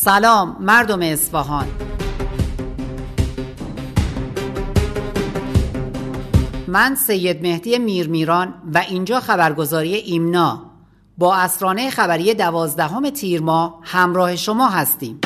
سلام مردم اصفهان. من سید مهدی میرمیران و اینجا خبرگزاری ایمنا با اسرانه خبری 12 تیر ماه همراه شما هستیم.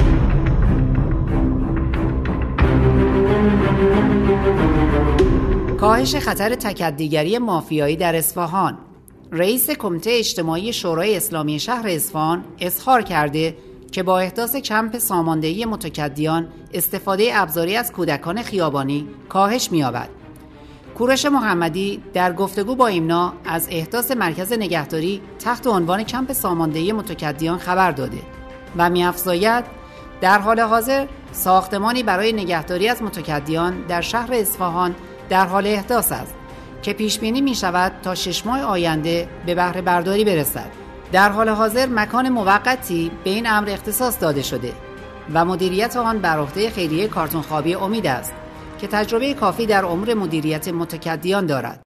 کاهش خطر تکدیگری مافیایی در اصفهان. رئیس کمیته اجتماعی شورای اسلامی شهر اصفهان اظهار کرده که با احداث کمپ ساماندهی متکدیان استفاده ابزاری از کودکان خیابانی کاهش می‌یابد. کوروش محمدی در گفتگو با ایمنا از احداث مرکز نگهداری تحت عنوان کمپ ساماندهی متکدیان خبر داده و می‌افزاید در حال حاضر ساختمانی برای نگهداری از متکدیان در شهر اصفهان در حال احداث است که پیش بینی می شود تا 6 ماه آینده به بهره برداری برسد. در حال حاضر مکان موقتی به این امر اختصاص داده شده و مدیریت آن بر عهده خیریه کارتون خوابی امید است که تجربه کافی در امور مدیریت متکدیان دارد.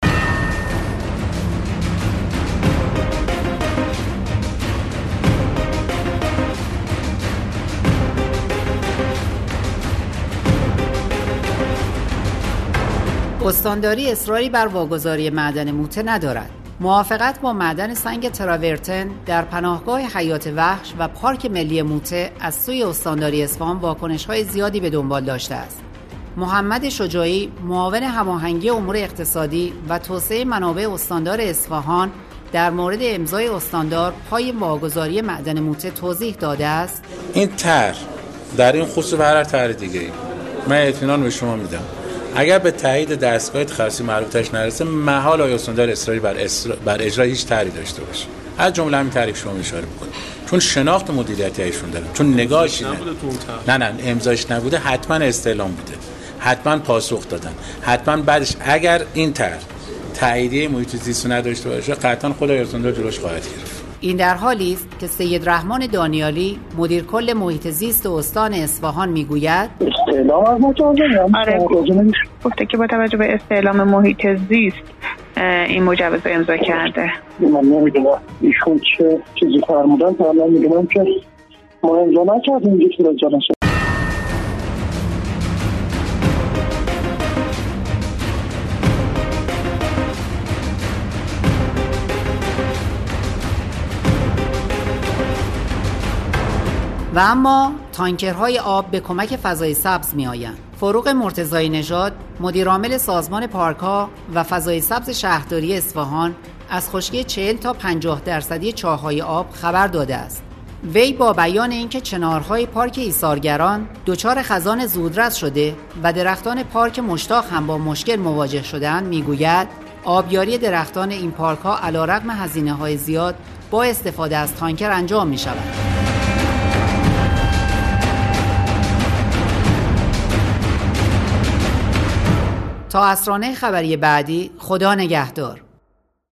استانداری اصراری بر واگذاری معدن موته ندارد. موافقت با معدن سنگ تراورتن در پناهگاه حیات وحش و پارک ملی موته از سوی استانداری اصفهان واکنش‌های زیادی به دنبال داشته است. محمد شجاعی، معاون هماهنگی امور اقتصادی و توسعه منابع استاندار اصفهان، در مورد امضای استاندار پای واگذاری معدن موته توضیح داده است: این طرح در این خصوص و هر طرح دیگه‌ای من اطمینان به شما میدم اگر به تایید دستگاه تخصصی مربوطش نرسه محال استاندار اصراری بر اجرای هیچ طرحی داشته باشه. از جمله همین تعریف شما اشاره می‌کنید، چون شناخت مدیریتی ایشون دارن، چون نگاهش نه امضاش نبوده، حتما استعلام بوده، حتما پاسخ دادن، حتما بعدش اگر این طرح تاییدیه محیط زیست نداشته باشه قطعا خود استاندار جلوش خواهد گرفت. این در حالی است که سید رحمان دانیالی مدیر کل محیط زیست استان اصفهان میگوید استعلام از گفته که با توجه به استعلام محیط زیست این مجوز امضا کرده. من نمیدونم ایشون چه چیزی فرمودن، تا الان میدونم که ما امضا نکردیم دیگه تو رجالش. و اما تانکرهای آب به کمک فضای سبز می آیند. فروغ مرتضی نژاد، مدیرعامل سازمان پارک‌ها و فضای سبز شهرداری اصفهان، از خشکی 40 تا 50% چاه‌های آب خبر داده است. وی با بیان اینکه چنارهای پارک ایثارگران دچار خزان زودرس شده و درختان پارک مشتاق هم با مشکل مواجه شدند، میگوید آبیاری درختان این پارک‌ها علیرغم هزینه‌های زیاد با استفاده از تانکر انجام می‌شود. تا اسرانه خبری بعدی، خدا نگهدار.